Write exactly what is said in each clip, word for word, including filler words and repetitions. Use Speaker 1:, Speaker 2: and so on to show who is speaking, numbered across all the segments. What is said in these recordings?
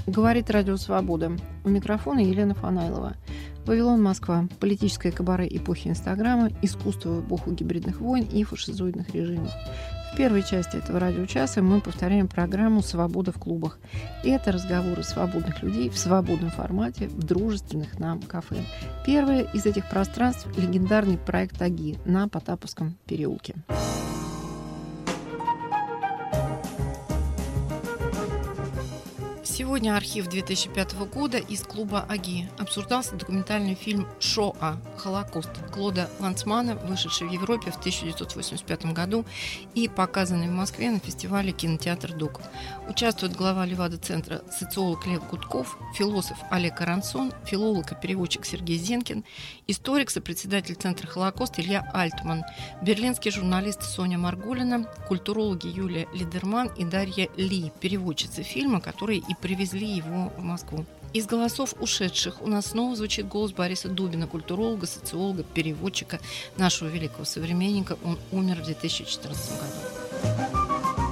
Speaker 1: Говорит Радио Свобода. У микрофона Елена Фанайлова. Вавилон, Москва. Политическое кабаре эпохи Инстаграма, искусство в эпоху гибридных войн и фашизоидных режимов. В первой части этого радиочаса мы повторяем программу «Свобода в клубах». И это разговоры свободных людей в свободном формате, в дружественных нам кафе. Первое из этих пространств – легендарный проект АГИ на Потаповском переулке. Сегодня архив две тысячи пятого года из клуба АГИ. Обсуждался документальный фильм «Шоа. Холокост» Клода Ланцмана, вышедший в Европе в тысяча девятьсот восемьдесят пятом году и показанный в Москве на фестивале «Кинотеатр ДОК». Участвует глава Левада-центра социолог Лев Гудков, философ Олег Арансон, филолог и переводчик Сергей Зенкин, историк, сопредседатель Центра «Холокост» Илья Альтман, берлинский журналист Соня Марголина, культурологи Юлия Лидерман и Дарья Ли, переводчицы фильма, которые и привезли его в Москву. Из голосов ушедших у нас снова звучит голос Бориса Дубина, культуролога, социолога, переводчика, нашего великого современника. Он умер в две тысячи четырнадцатом году.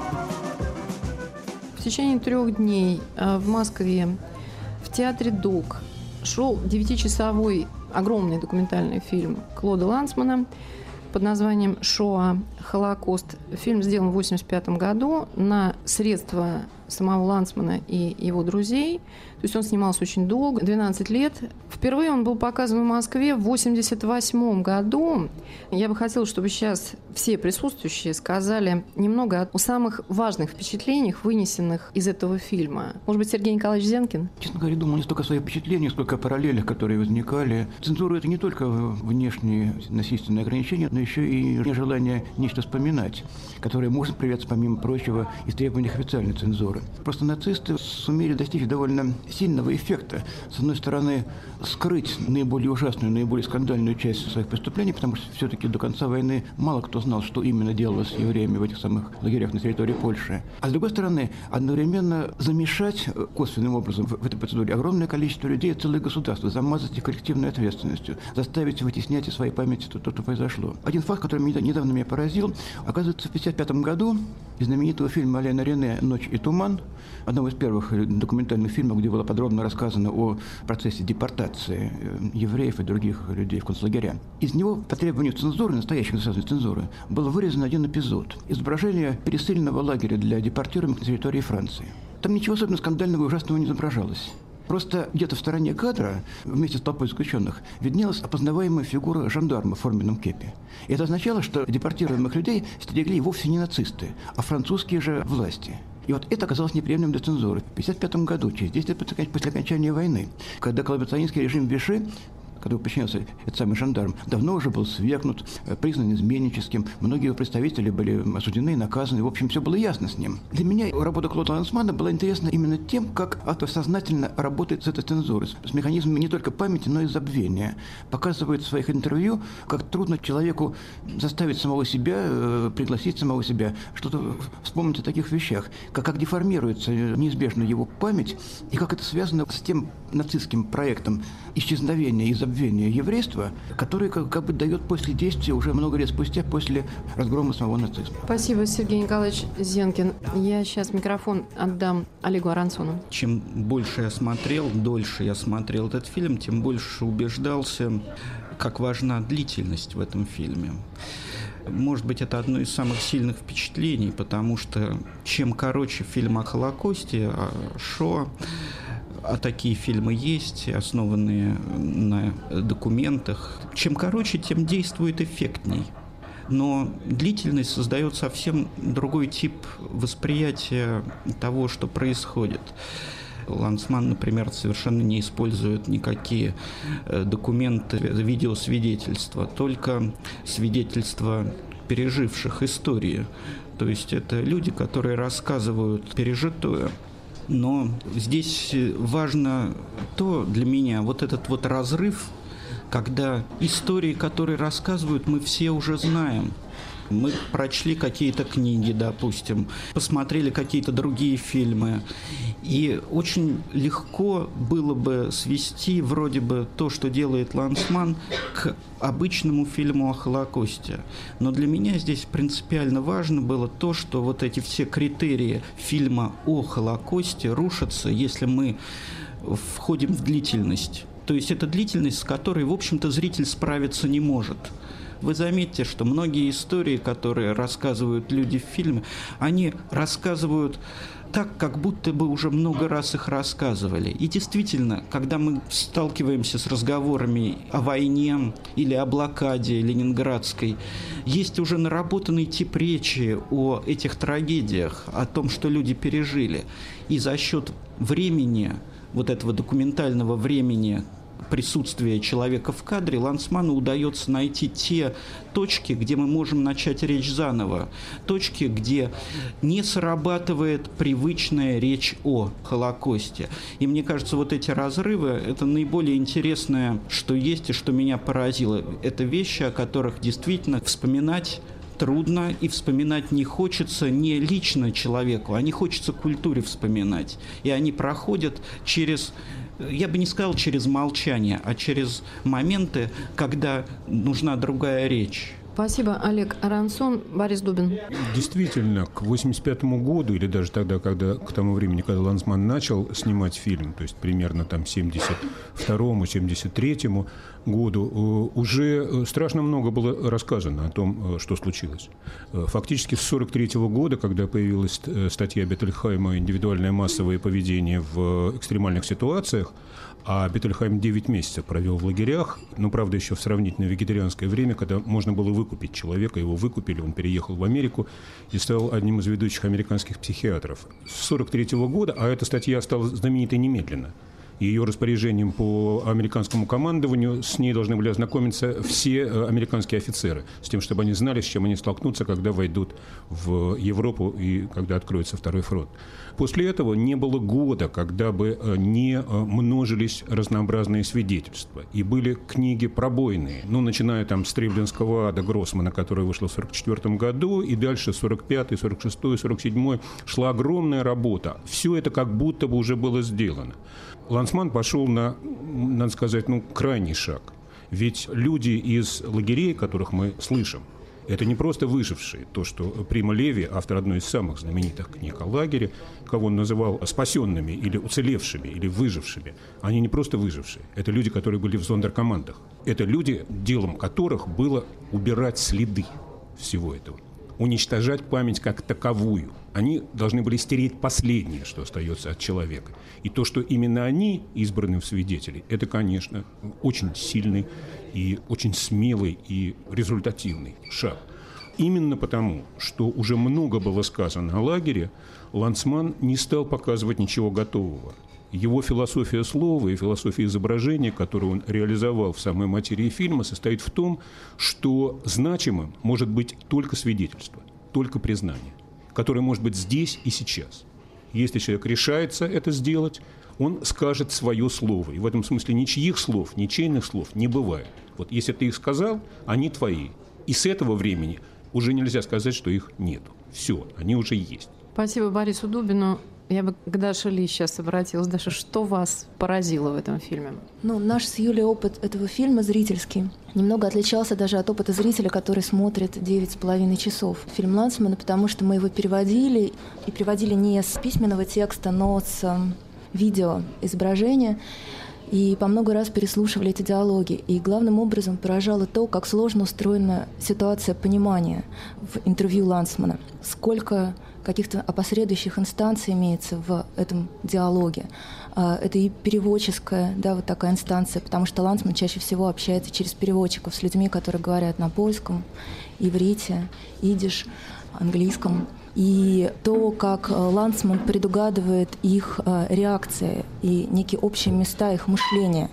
Speaker 1: В течение трех дней в Москве в театре ДОК шел девятичасовой огромный документальный фильм Клода Ланцмана под названием «Шоа. Холокост». Фильм сделан в восемьдесят пятом году на средства самого Ланцмана и его друзей. То есть он снимался очень долго, двенадцать лет. Впервые он был показан в Москве в восемьдесят восьмом году. Я бы хотела, чтобы сейчас все присутствующие сказали немного о самых важных впечатлениях, вынесенных из этого фильма. Может быть, Сергей Николаевич Зенкин?
Speaker 2: Честно говоря, думал не столько о своих впечатлениях, сколько о параллелях, которые возникали. Цензура – это не только внешние насильственные ограничения, но еще и нежелание нечто вспоминать, которое может проявляться, помимо прочего, из требований официальной цензуры. Просто нацисты сумели достичь довольно сильного эффекта. С одной стороны, скрыть наиболее ужасную, наиболее скандальную часть своих преступлений, потому что все-таки до конца войны мало кто знал, что именно делалось с евреями в этих самых лагерях на территории Польши. А с другой стороны, одновременно замешать косвенным образом в этой процедуре огромное количество людей, целое государство, замазать их коллективной ответственностью, заставить вытеснять из своей памяти то, что произошло. Один факт, который недавно меня поразил, оказывается, в тысяча девятьсот пятьдесят пятом году из знаменитого фильма Аляна Рене «Ночь и туман», одного из первых документальных фильмов, где было подробно рассказано о процессе депортации евреев и других людей в концлагеря. Из него, по требованию цензуры, настоящей государственной цензуры, был вырезан один эпизод. Изображение пересыльного лагеря для депортируемых на территории Франции. Там ничего особенно скандального и ужасного не изображалось. Просто где-то в стороне кадра, вместе с толпой заключенных, виднелась опознаваемая фигура жандарма в форменном кепе. И это означало, что депортируемых людей стерегли вовсе не нацисты, а французские же власти. И вот это оказалось неприемлемым для цензуры. В тысяча девятьсот пятьдесят пятом году, через десять лет после окончания войны, когда коллаборационистский режим Виши, который подчинялся этот самый жандарм, давно уже был свергнут, признан изменническим. Многие его представители были осуждены и наказаны. В общем, все было ясно с ним. Для меня работа Клода Ланцмана была интересна именно тем, как автор сознательно работает с этой цензурой, с механизмами не только памяти, но и забвения. Показывает в своих интервью, как трудно человеку заставить самого себя, пригласить самого себя, что-то вспомнить о таких вещах, как, как деформируется неизбежно его память, и как это связано с тем нацистским проектом исчезновения и забвения еврейства, который как, как бы дает после действия уже много лет спустя, после разгрома самого нацизма.
Speaker 1: Спасибо, Сергей Николаевич Зенкин. Я сейчас микрофон отдам Олегу Арансону.
Speaker 3: Чем больше я смотрел, дольше я смотрел этот фильм, тем больше убеждался, как важна длительность в этом фильме. Может быть, это одно из самых сильных впечатлений, потому что чем короче фильм о Холокосте, о Шоа, а такие фильмы есть, основанные на документах. Чем короче, тем действует эффектней. Но длительность создает совсем другой тип восприятия того, что происходит. Ланцман, например, совершенно не использует никакие документы, видеосвидетельства, только свидетельства переживших историю. То есть это люди, которые рассказывают пережитое. Но здесь важно то для меня, вот этот вот разрыв, когда истории, которые рассказывают, мы все уже знаем. Мы прочли какие-то книги, допустим, посмотрели какие-то другие фильмы. И очень легко было бы свести вроде бы то, что делает Ланцман, к обычному фильму о Холокосте. Но для меня здесь принципиально важно было то, что вот эти все критерии фильма о Холокосте рушатся, если мы входим в длительность. То есть это длительность, с которой, в общем-то, зритель справиться не может. Вы заметите, что многие истории, которые рассказывают люди в фильме, они рассказывают так, как будто бы уже много раз их рассказывали. И действительно, когда мы сталкиваемся с разговорами о войне или о блокаде ленинградской, есть уже наработанный тип речи о этих трагедиях, о том, что люди пережили. И за счет времени, вот этого документального времени, присутствия человека в кадре, Ланцману удается найти те точки, где мы можем начать речь заново. Точки, где не срабатывает привычная речь о Холокосте. И мне кажется, вот эти разрывы – это наиболее интересное, что есть и что меня поразило. Это вещи, о которых действительно вспоминать трудно, и вспоминать не хочется не лично человеку, а не хочется культуре вспоминать. И они проходят через, я бы не сказал через молчание, а через моменты, когда нужна другая речь.
Speaker 1: Спасибо, Олег Арансон. Борис Дубин.
Speaker 4: Действительно, к восемьдесят пятому году, или даже тогда, когда, к тому времени, когда Ланцман начал снимать фильм, то есть примерно там семьдесят второму — семьдесят третьему году, уже страшно много было рассказано о том, что случилось. Фактически с сорок третьего года, когда появилась статья Беттельхейма «Индивидуальное массовое поведение в экстремальных ситуациях», а Беттельхейм девять месяцев провел в лагерях, но, правда, еще в сравнительно вегетарианское время, когда можно было выкупить человека, его выкупили, он переехал в Америку и стал одним из ведущих американских психиатров. С сорок третьего года, а эта статья стала знаменитой немедленно, ее распоряжением по американскому командованию, с ней должны были ознакомиться все американские офицеры, с тем, чтобы они знали, с чем они столкнутся, когда войдут в Европу и когда откроется второй фронт. После этого не было года, когда бы не множились разнообразные свидетельства. И были книги пробойные, ну, начиная там с «Треблинского ада» Гроссмана, которая вышла в сорок четвёртом году, и дальше сорок пятый, сорок шестой, сорок седьмой шла огромная работа. Все это как будто бы уже было сделано. Ланцман пошел на, надо сказать, ну, крайний шаг. Ведь люди из лагерей, которых мы слышим, это не просто выжившие. То, что Прима Леви, автор одной из самых знаменитых книг о лагере, кого он называл спасенными или уцелевшими, или выжившими, они не просто выжившие. Это люди, которые были в зондеркомандах. Это люди, делом которых было убирать следы всего этого, уничтожать память как таковую. Они должны были стереть последнее, что остается от человека. И то, что именно они избраны в свидетели, это, конечно, очень сильный и очень смелый и результативный шаг. Именно потому, что уже много было сказано о лагере, Ланцман не стал показывать ничего готового. Его философия слова и философия изображения, которую он реализовал в самой материи фильма, состоит в том, что значимым может быть только свидетельство, только признание, которое может быть здесь и сейчас. Если человек решается это сделать, он скажет свое слово. И в этом смысле ничьих слов, ничейных слов не бывает. Вот если ты их сказал, они твои. И с этого времени уже нельзя сказать, что их нет. Все, они уже есть.
Speaker 1: Спасибо Борису Дубину. Я бы к Даше Ли сейчас обратилась. Даша, что вас поразило в этом фильме?
Speaker 5: Ну, наш с Юлей опыт этого фильма зрительский немного отличался даже от опыта зрителя, который смотрит девять с половиной часов фильм Ланцмана, потому что мы его переводили, и переводили не с письменного текста, но с видео изображения, и по много раз переслушивали эти диалоги. И главным образом поражало то, как сложно устроена ситуация понимания в интервью Ланцмана. Сколько каких-то опосредующих инстанций имеется в этом диалоге. Это и переводческая, да, вот такая инстанция, потому что Ланцман чаще всего общается через переводчиков с людьми, которые говорят на польском, иврите, идиш, английском. И то, как Ланцман предугадывает их реакции и некие общие места их мышления,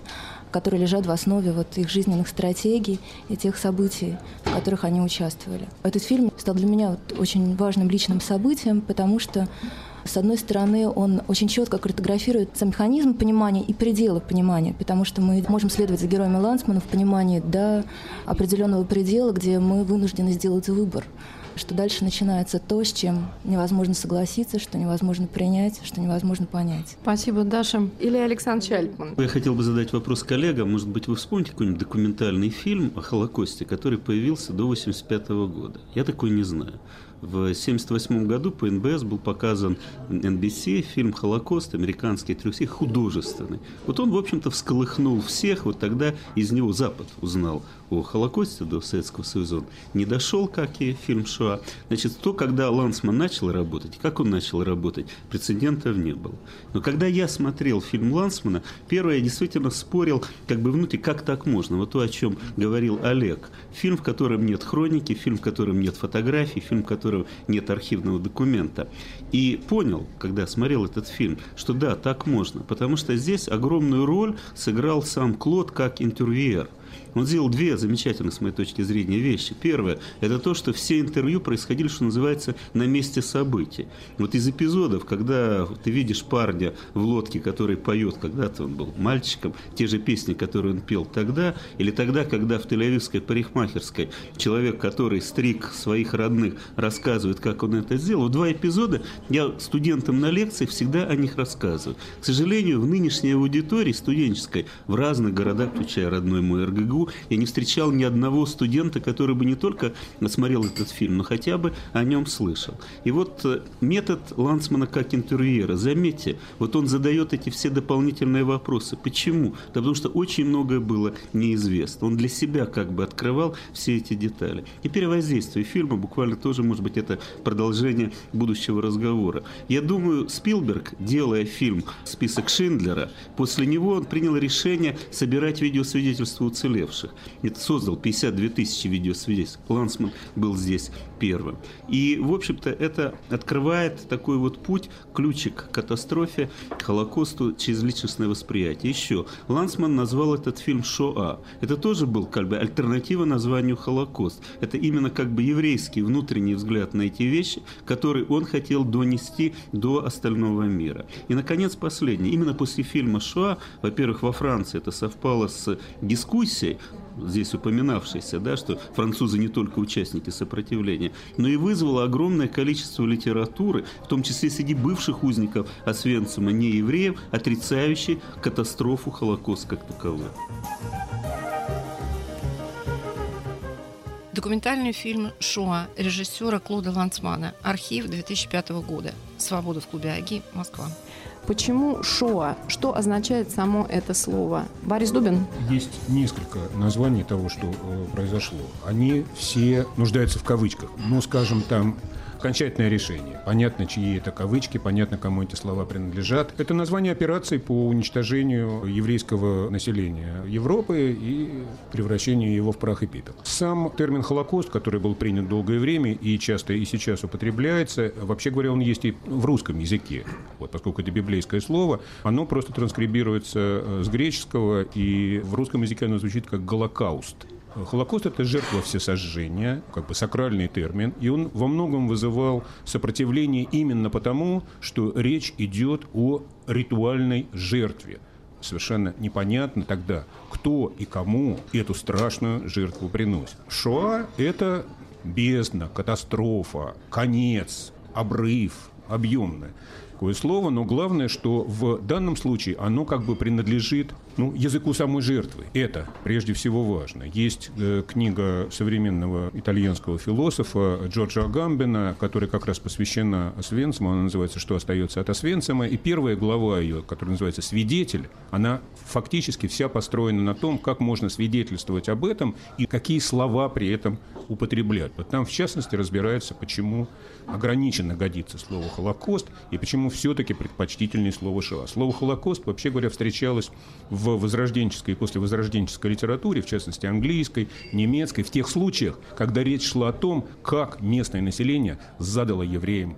Speaker 5: которые лежат в основе вот их жизненных стратегий и тех событий, в которых они участвовали. Этот фильм стал для меня вот очень важным личным событием, потому что, с одной стороны, он очень четко картографирует сам механизм понимания и пределы понимания, потому что мы можем следовать за героями Ланцмана в понимании до определенного предела, где мы вынуждены сделать выбор, что дальше начинается то, с чем невозможно согласиться, что невозможно принять, что невозможно понять.
Speaker 1: Спасибо, Даша. Или Александр Чальтман.
Speaker 6: Я хотел бы задать вопрос коллегам. Может быть, вы вспомните какой-нибудь документальный фильм о Холокосте, который появился до восемьдесят пятого года? Я такой не знаю. В семьдесят восьмом году по эн бэ эс был показан эн би си фильм «Холокост», американский, трехсерийный, художественный. Вот он, в общем-то, всколыхнул всех. Вот тогда из него Запад узнал о Холокосте до Советского Союза. Он не дошел, как и фильм «Шоа». Значит, то, когда Ланцман начал работать, как он начал работать, прецедентов не было. Но когда я смотрел фильм Ланцмана, первое, я действительно спорил как бы внутри, как так можно. Вот то, о чем говорил Олег. Фильм, в котором нет хроники, фильм, в котором нет фотографий, фильм, в котором нет архивного документа. И понял, когда смотрел этот фильм, что да, так можно. Потому что здесь огромную роль сыграл сам Клод как интервьюер. Он сделал две замечательных, с моей точки зрения, вещи. Первое – это то, что все интервью происходили, что называется, на месте событий. Вот из эпизодов, когда ты видишь парня в лодке, который поет, когда-то он был мальчиком, те же песни, которые он пел тогда, или тогда, когда в Тель-Авивской парикмахерской человек, который стриг своих родных, рассказывает, как он это сделал. Вот два эпизода я студентам на лекции всегда о них рассказываю. К сожалению, в нынешней аудитории студенческой, в разных городах, включая родной мой эр гэ гэ у, я не встречал ни одного студента, который бы не только смотрел этот фильм, но хотя бы о нем слышал. И вот метод Ланцмана как интервьюера, заметьте, вот он задает эти все дополнительные вопросы. Почему? Да потому что очень многое было неизвестно. Он для себя как бы открывал все эти детали. Теперь о воздействии фильма, буквально тоже, может быть, это продолжение будущего разговора. Я думаю, Спилберг, делая фильм «Список Шиндлера», после него он принял решение собирать видеосвидетельства уцелевших. Это создал пятьдесят две тысячи видеосвидетельств. Ланцман был здесь первым. И, в общем-то, это открывает такой вот путь, ключик к катастрофе, к Холокосту через личностное восприятие. Еще Ланцман назвал этот фильм «Шоа». Это тоже был как бы альтернатива названию «Холокост». Это именно как бы еврейский внутренний взгляд на эти вещи, который он хотел донести до остального мира. И, наконец, последнее. Именно после фильма «Шоа», во-первых, во Франции это совпало с дискуссией, здесь упоминавшейся, да, что французы не только участники сопротивления, но и вызвало огромное количество литературы, в том числе среди бывших узников Освенцима, не евреев, отрицающих катастрофу Холокоста как таковую.
Speaker 1: Документальный фильм «Шоа» режиссера Клода Ланцмана. Архив две тысячи пятого года. «Свобода» в клубе АГИ, Москва.
Speaker 7: Почему «Шоа»? Что означает само это слово? Борис Дубин?
Speaker 4: Есть несколько названий того, что э, произошло. Они все нуждаются в кавычках. Ну, скажем, там окончательное решение. Понятно, чьи это кавычки, понятно, кому эти слова принадлежат. Это название операции по уничтожению еврейского населения Европы и превращению его в прах и пепел. Сам термин «Холокост», который был принят долгое время и часто и сейчас употребляется, вообще говоря, он есть и в русском языке. Вот, поскольку это библейское слово, оно просто транскрибируется с греческого, и в русском языке оно звучит как «голокауст». Холокост – это жертва всесожжения, как бы сакральный термин, и он во многом вызывал сопротивление именно потому, что речь идет о ритуальной жертве. Совершенно непонятно тогда, кто и кому эту страшную жертву приносит. Шоа – это бездна, катастрофа, конец, обрыв, объемное такое слово, но главное, что в данном случае оно как бы принадлежит ну, языку самой жертвы. Это прежде всего важно. Есть э, книга современного итальянского философа Джорджо Агамбена, которая как раз посвящена Освенциму, она называется «Что остается от Освенцима», и первая глава ее, которая называется «Свидетель», она фактически вся построена на том, как можно свидетельствовать об этом и какие слова при этом употреблять. Вот там, в частности, разбирается, почему ограниченно годится слово «Холокост» и почему все-таки предпочтительнее слово «Шоа». Слово «Холокост», вообще говоря, встречалось в возрожденческой и послевозрожденческой литературе, в частности, английской, немецкой, в тех случаях, когда речь шла о том, как местное население задало евреям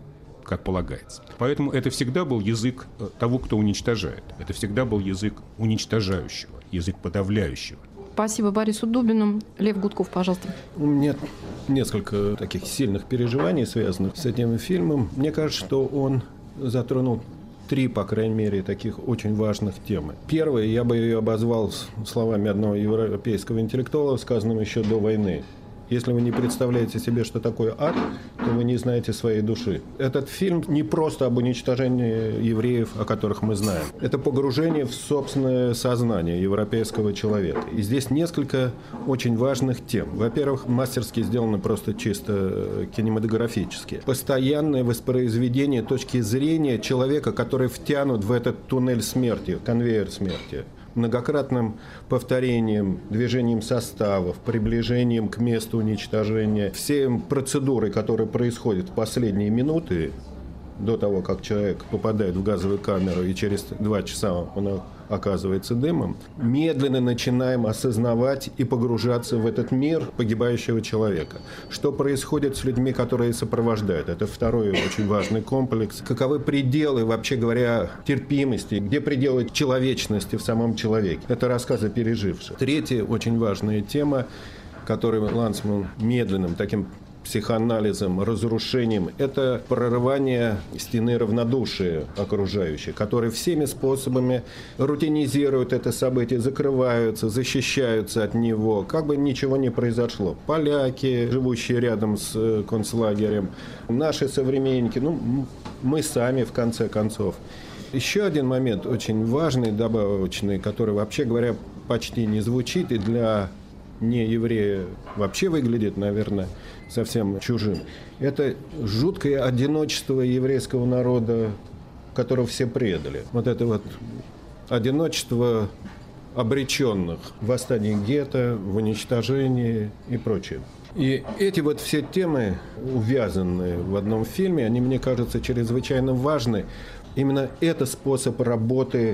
Speaker 4: как полагается. Поэтому это всегда был язык того, кто уничтожает. Это всегда был язык уничтожающего, язык подавляющего.
Speaker 7: Спасибо Борису Дубину. Лев Гудков, пожалуйста.
Speaker 8: У меня несколько таких сильных переживаний, связанных с этим фильмом. Мне кажется, что он затронул три, по крайней мере, таких очень важных темы. Первое, я бы ее обозвал словами одного европейского интеллектуала, сказанным еще до войны. Если вы не представляете себе, что такое ад, то вы не знаете своей души. Этот фильм не просто об уничтожении евреев, о которых мы знаем. Это погружение в собственное сознание европейского человека. И здесь несколько очень важных тем. Во-первых, мастерски сделано просто чисто кинематографически. Постоянное воспроизведение точки зрения человека, который втянут в этот туннель смерти, конвейер смерти. Многократным повторением, движением составов, приближением к месту уничтожения. Все процедуры, которые происходят в последние минуты, до того, как человек попадает в газовую камеру и через два часа он оказывается дымом, медленно начинаем осознавать и погружаться в этот мир погибающего человека. Что происходит с людьми, которые сопровождают? Это второй очень важный комплекс. Каковы пределы, вообще говоря, терпимости? Где пределы человечности в самом человеке? Это рассказы переживших. Третья очень важная тема, которую Ланцман медленным таким психоанализом, разрушением, это прорывание стены равнодушия окружающих, которые всеми способами рутинизируют это событие, закрываются, защищаются от него, как бы ничего не произошло. Поляки, живущие рядом с концлагерем, наши современники, ну, мы сами, в конце концов. Еще один момент очень важный, добавочный, который, вообще говоря, почти не звучит и для нееврея вообще выглядит, наверное, совсем чужим. Это жуткое одиночество еврейского народа, которого все предали. Вот это вот одиночество обреченных в восстании гетто, в уничтожении и прочее. И эти вот все темы, увязанные в одном фильме, они, мне кажутся, чрезвычайно важны. Именно это способ работы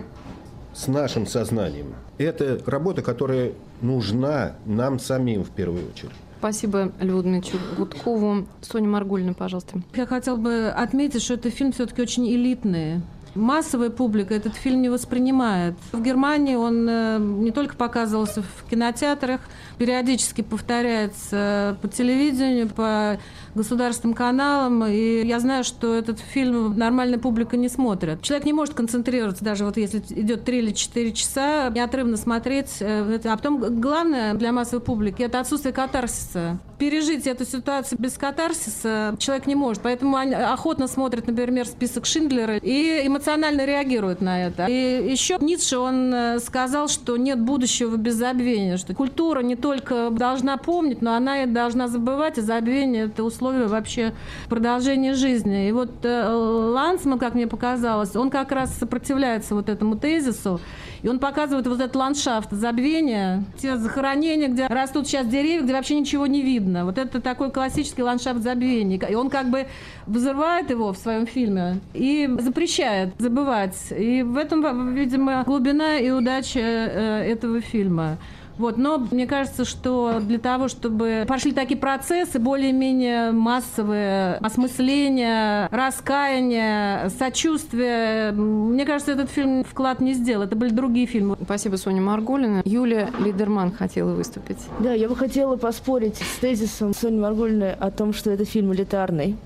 Speaker 8: с нашим сознанием. Это работа, которая нужна нам самим в первую очередь.
Speaker 7: Спасибо Льву Дмитриевичу Гудкову. Соня Маргулина, пожалуйста.
Speaker 9: Я хотела бы отметить, что этот фильм все-таки очень элитный. Массовая публика этот фильм не воспринимает. В Германии он не только показывался в кинотеатрах, периодически повторяется по телевидению, по государственным каналам. И я знаю, что этот фильм нормальная публика не смотрит. Человек не может концентрироваться, даже вот если идет три или четыре часа, неотрывно смотреть. А потом главное для массовой публики – это отсутствие катарсиса. Пережить эту ситуацию без катарсиса человек не может. Поэтому они охотно смотрят, например, список Шиндлера и эмоционально реагируют на это. И еще Ницше, он сказал, что нет будущего без забвения, что культура не только должна помнить, но она и должна забывать, и забвение – это условие вообще продолжения жизни. И вот Ланцман, как мне показалось, он как раз сопротивляется вот этому тезису, и он показывает вот этот ландшафт забвения, те захоронения, где растут сейчас деревья, где вообще ничего не видно. Вот это такой классический ландшафт забвения. И он как бы взрывает его в своем фильме и запрещает забывать. И в этом, видимо, глубина и удача этого фильма. Вот. Но мне кажется, что для того, чтобы пошли такие процессы, более-менее массовые, осмысления, раскаяния, сочувствия, мне кажется, этот фильм вклад не сделал. Это были другие фильмы.
Speaker 7: Спасибо, Соня Маргулина. Юлия Лидерман хотела выступить.
Speaker 5: Да, я бы хотела поспорить с тезисом Сони Маргулиной о том, что это фильм элитарный.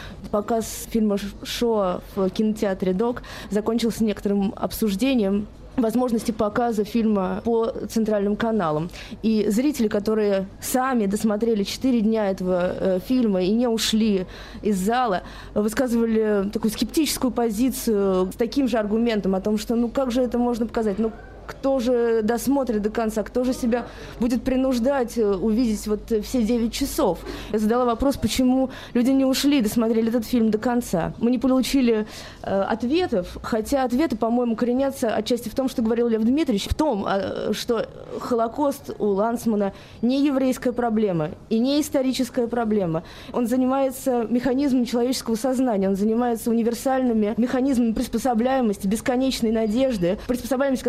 Speaker 5: Показ фильма «Шоа» в кинотеатре «Док» закончился некоторым обсуждением возможности показа фильма по центральным каналам. И зрители, которые сами досмотрели четыре дня этого э, фильма и не ушли из зала, высказывали такую скептическую позицию с таким же аргументом о том, что ну как же это можно показать? Ну кто же досмотрит до конца, кто же себя будет принуждать увидеть вот все девять часов? Я задала вопрос, почему люди не ушли, досмотрели этот фильм до конца. Мы не получили э, ответов, хотя ответы, по-моему, коренятся отчасти в том, что говорил Лев Дмитриевич, в том, э, что Холокост у Ланцмана не еврейская проблема и не историческая проблема. Он занимается механизмом человеческого сознания, он занимается универсальными механизмами приспособляемости, бесконечной надежды, приспособляемости, которая приводит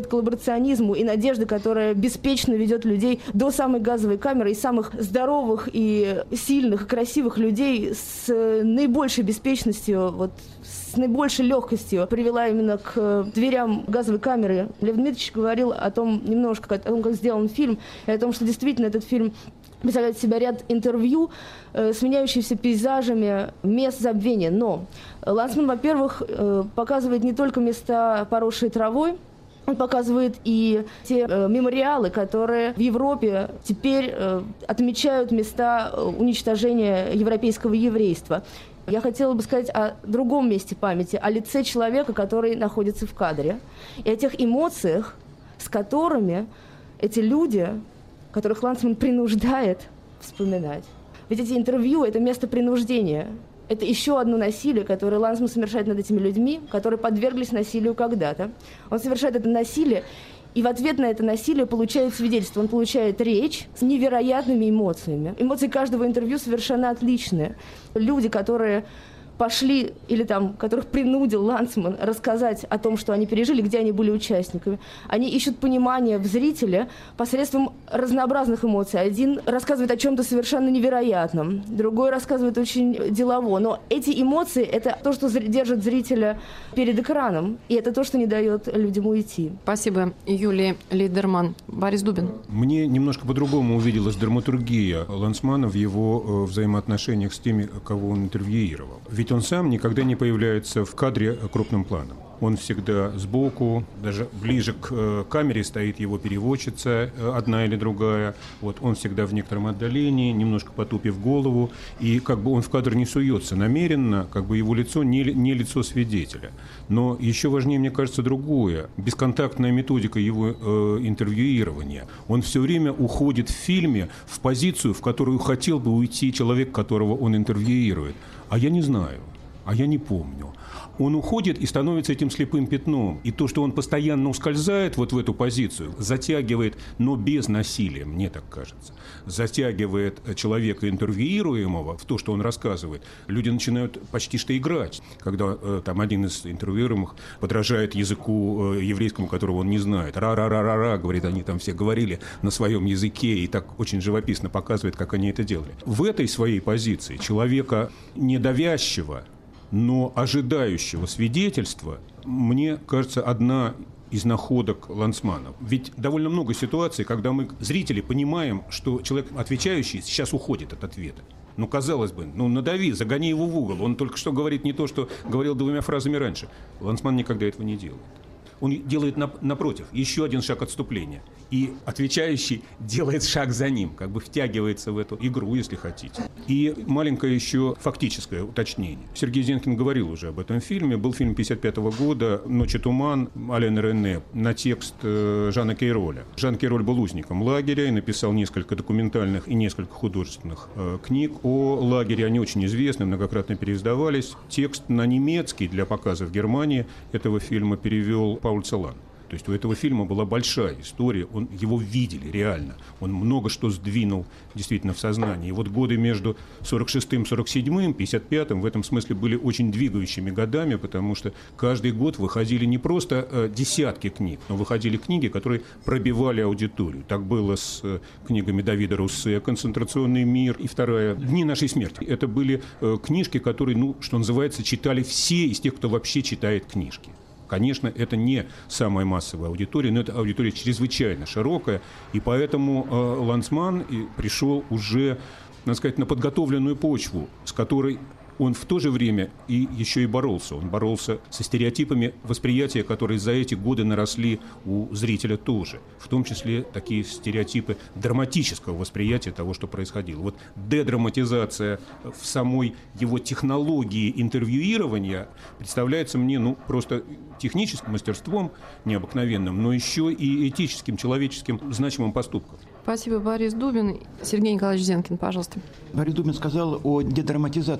Speaker 10: призывает к коллаборационизму, и надежды, которая беспечно ведет людей до самой газовой камеры, и самых здоровых и сильных, и красивых людей с наибольшей беспечностью, вот, с наибольшей легкостью привела именно к дверям газовой камеры. Лев Дмитриевич говорил о том немножко, о том, как сделан фильм, и о том, что действительно этот фильм представляет в себя ряд интервью, э, сменяющихся пейзажами мест забвения. Но Лансман, во-первых, э, показывает не только места, поросшие травой, он показывает и те э, мемориалы, которые в Европе теперь э, отмечают места уничтожения европейского еврейства. Я хотела бы сказать о другом месте памяти, о лице человека, который находится в кадре, и о тех эмоциях, с которыми эти люди, которых Лансман принуждает вспоминать. Ведь эти интервью – это место принуждения. Это еще одно насилие, которое Лансман совершает над этими людьми, которые подверглись насилию когда-то. Он совершает это насилие, и в ответ на это насилие получает свидетельство. Он получает речь с невероятными эмоциями. Эмоции каждого интервью совершенно отличные. Люди, которые пошли, или там, которых принудил Лансман рассказать о том, что они пережили, где они были участниками. Они ищут понимание в зрителе посредством разнообразных эмоций. Один рассказывает о чем-то совершенно невероятном, другой рассказывает очень делово. Но эти эмоции – это то, что держит зрителя перед экраном, и это то, что не дает людям уйти.
Speaker 7: Спасибо, Юлия Лейдерман. Борис Дубин.
Speaker 4: Мне немножко по-другому увиделась драматургия Лансмана в его взаимоотношениях с теми, кого он интервьюировал. Ведь он сам никогда не появляется в кадре крупным планом. Он всегда сбоку, даже ближе к камере стоит его переводчица, одна или другая. Вот он всегда в некотором отдалении, немножко потупив голову, и как бы он в кадр не суется намеренно, как бы его лицо не, не лицо свидетеля. Но еще важнее, мне кажется, другое. Бесконтактная методика его э, интервьюирования. Он все время уходит в фильме в позицию, в которую хотел бы уйти человек, которого он интервьюирует. А я не знаю, а я не помню. Он уходит и становится этим слепым пятном. И то, что он постоянно ускользает вот в эту позицию, затягивает, но без насилия, мне так кажется, затягивает человека интервьюируемого в то, что он рассказывает. Люди начинают почти что играть, когда э, там один из интервьюируемых подражает языку э, еврейскому, которого он не знает. Ра-ра-ра-ра-ра, говорит, они там все говорили на своем языке, и так очень живописно показывает, как они это делали. В этой своей позиции человека недавящего, но ожидающего свидетельства, мне кажется, одна из находок Лансмана. Ведь довольно много ситуаций, когда мы, зрители, понимаем, что человек, отвечающий, сейчас уходит от ответа. Ну, казалось бы, ну, надави, загони его в угол. Он только что говорит не то, что говорил двумя фразами раньше. Лансман никогда этого не делает. Он делает напротив еще один шаг отступления. И отвечающий делает шаг за ним, как бы втягивается в эту игру, если хотите. И маленькое еще фактическое уточнение. Сергей Зенкин говорил уже об этом фильме. Был фильм тысяча девятьсот пятьдесят пятого года «Ночь и туман» Алена Рене на текст Жана Кейроля. Жан Кейроль был узником лагеря и написал несколько документальных и несколько художественных э, книг о лагере. Они очень известны, многократно переиздавались. Текст на немецкий для показа в Германии этого фильма перевел Пауль Целан. То есть у этого фильма была большая история, он, его видели реально, он много что сдвинул действительно в сознании. И вот годы между сорок шестым, сорок седьмым, пятьдесят пятым в этом смысле были очень двигающими годами, потому что каждый год выходили не просто э, десятки книг, но выходили книги, которые пробивали аудиторию. Так было с э, книгами Давида Руссе «Концентрационный мир» и вторая «Дни нашей смерти». Это были э, книжки, которые, ну, что называется, читали все из тех, кто вообще читает книжки. Конечно, это не самая массовая аудитория, но это аудитория чрезвычайно широкая, и поэтому э, Лансман и пришел уже, надо сказать, на подготовленную почву, с которой он в то же время и еще и боролся. Он боролся со стереотипами восприятия, которые за эти годы наросли у зрителя тоже. В том числе такие стереотипы драматического восприятия того, что происходило. Вот дедраматизация в самой его технологии интервьюирования представляется мне, ну, просто техническим мастерством необыкновенным, но еще и этическим, человеческим значимым поступком.
Speaker 7: Спасибо, Борис Дубин. Сергей Николаевич Зенкин, пожалуйста.
Speaker 2: Борис Дубин сказал о дедраматизации, которая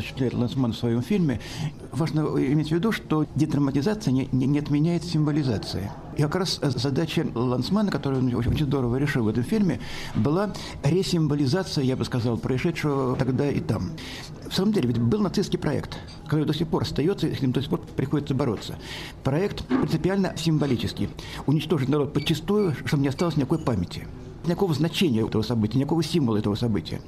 Speaker 2: осуществляет Лансман в своем фильме, важно иметь в виду, что дедраматизация не, не, не отменяет символизации. И как раз задача Лансмана, которую он очень, очень здорово решил в этом фильме, была ресимволизация, я бы сказал, происшедшего тогда и там. В самом деле, ведь был нацистский проект, который до сих пор остается, и с ним до сих пор приходится бороться. Проект принципиально символический. Уничтожить народ подчистую, чтобы не осталось никакой памяти, никакого значения этого события, никакого символа этого события.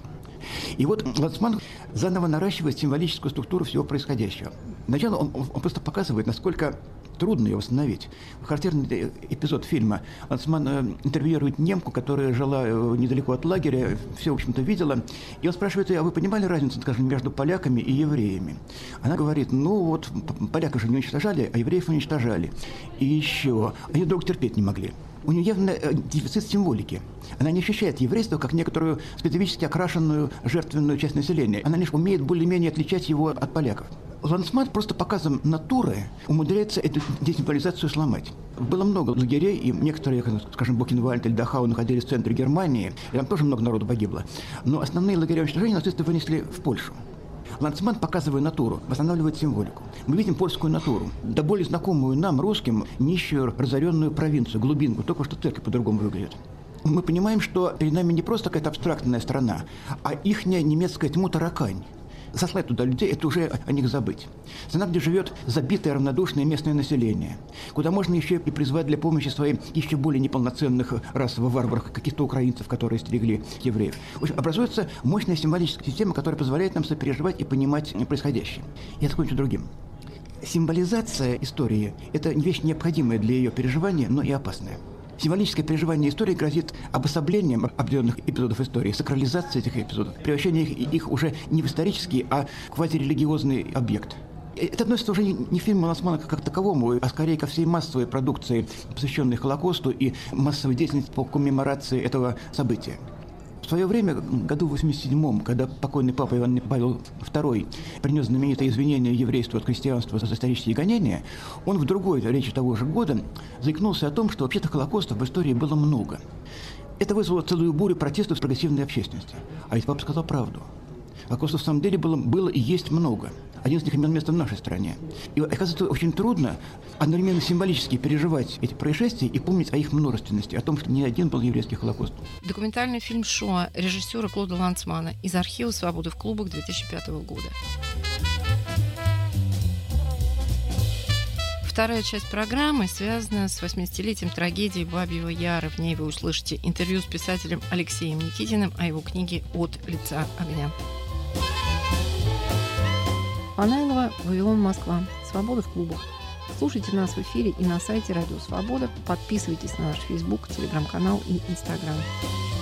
Speaker 2: И вот Лансман заново наращивает символическую структуру всего происходящего. Сначала он, он просто показывает, насколько трудно ее восстановить. Характерный эпизод фильма. Лансман интервьюирует немку, которая жила недалеко от лагеря, все, в общем-то, видела. И он спрашивает ее: а вы понимали разницу, скажем, между поляками и евреями? Она говорит: ну вот, поляков же не уничтожали, а евреев уничтожали. И еще, они друг терпеть не могли. У нее явно дефицит символики. Она не ощущает еврейство как некоторую специфически окрашенную жертвенную часть населения. Она лишь умеет более-менее отличать его от поляков. Лансман просто показом натуры умудряется эту десимволизацию сломать. Было много лагерей, и некоторые, скажем, Бухенвальд или Дахау находились в центре Германии, и там тоже много народу погибло. Но основные лагеря уничтожения нацисты вынесли в Польшу. Лансман, показывая натуру, восстанавливает символику. Мы видим польскую натуру, да более знакомую нам, русским, нищую, разоренную провинцию, глубинку, только что церковь по-другому выглядит. Мы понимаем, что перед нами не просто какая-то абстрактная страна, а ихняя немецкая тьму таракань. Сослать туда людей – это уже о них забыть. Страна, где живет забитое, равнодушное местное население, куда можно еще и призвать для помощи своим еще более неполноценных расовых варваров, каких-то украинцев, которые стерегли евреев. В общем, образуется мощная символическая система, которая позволяет нам сопереживать и понимать происходящее. Я закончу другим. Символизация истории – это вещь необходимая для ее переживания, но и опасная. Символическое переживание истории грозит обособлением определенных эпизодов истории, сакрализацией этих эпизодов, превращением их, их уже не в исторический, а в квазирелигиозный объект. Это относится уже не к фильму Лансмана как к таковому, а скорее ко всей массовой продукции, посвященной Холокосту и массовой деятельности по коммеморации этого события. В свое время, в году восемьдесят седьмом, когда покойный папа Иван Павел второй принес знаменитое извинение еврейству от христианства за исторические гонения, он в другой речи того же года заикнулся о том, что вообще-то Холокостов в истории было много. Это вызвало целую бурю протестов прогрессивной общественности. А ведь папа сказал правду. Холокостов в самом деле было, было и есть много. Один из них имел место в нашей стране. И, оказывается, очень трудно одновременно символически переживать эти происшествия и помнить о их множественности, о том, что не один был еврейский Холокост.
Speaker 1: Документальный фильм «Шоа» режиссера Клода Лансмана из архива «Свободы в клубах» две тысячи пятого года. Вторая часть программы связана с восьмидесятилетием трагедии Бабьего Яра. В ней вы услышите интервью с писателем Алексеем Никитиным о его книге «От лица огня». Панайлова, Вавилон, Москва. Свобода в клубах. Слушайте нас в эфире и на сайте Радио Свобода. Подписывайтесь на наш Фейсбук, Телеграм-канал и Инстаграм.